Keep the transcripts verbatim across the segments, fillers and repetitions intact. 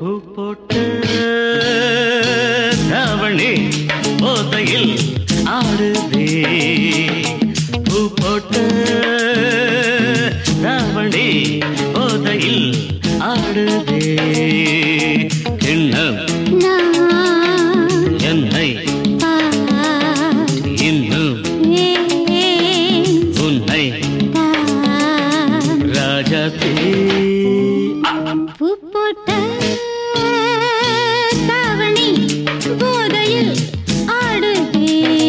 பூ போட்டு தாவணி போதையில் ஆடுதே பூ போட்டு தாவணி போதையில் ஆடுதே கிண்ணம் என்னை இன்னும் உன்னை ராஜாத்தே பூ போட்ட தாவணி போதையில் ஆடுதே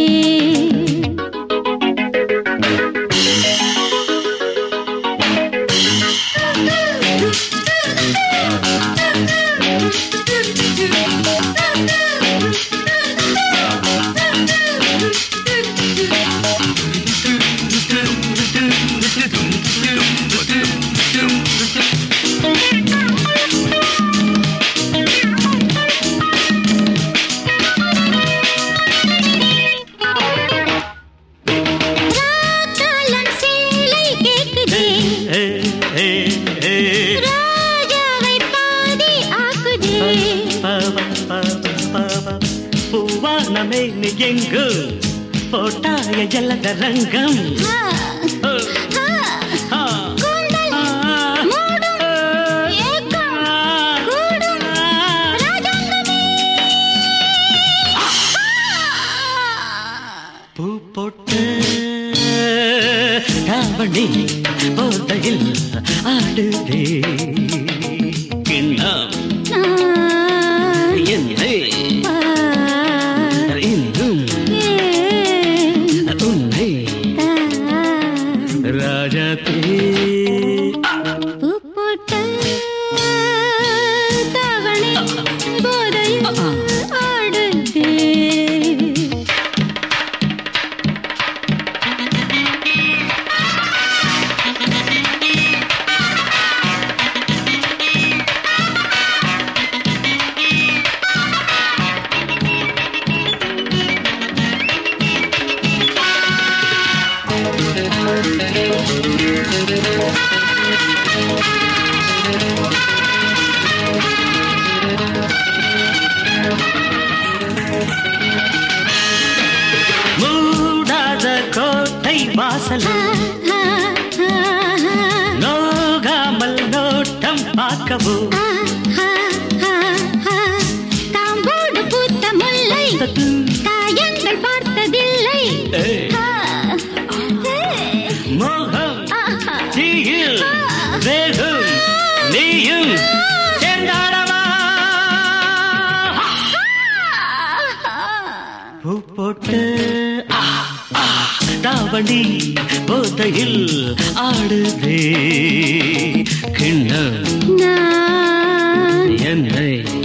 பூவானமே எங்கு போட்டாய ஜலத ரங்கம் பூ போட்டு தாவணி போதையில் ஆடுதே கிண்ணம் என்னை இன்னும் உன்னை ராஜாத்தே பூ போட்ட தாவணி போதையில் ஆடுதே மூடாத கோட்டை வாசல் நோகாமல் நோட்டம் பார்க்கவோ தாம்போடு பூத்த முல்லை காயங்கள் பார்த்ததில்லை மோகம் தீயில் வேகும் நீயும் சேர்ந்தாடவா பூ போட்டு தாவணி போதையில் ஆடுதே கிண்ணம் என்னை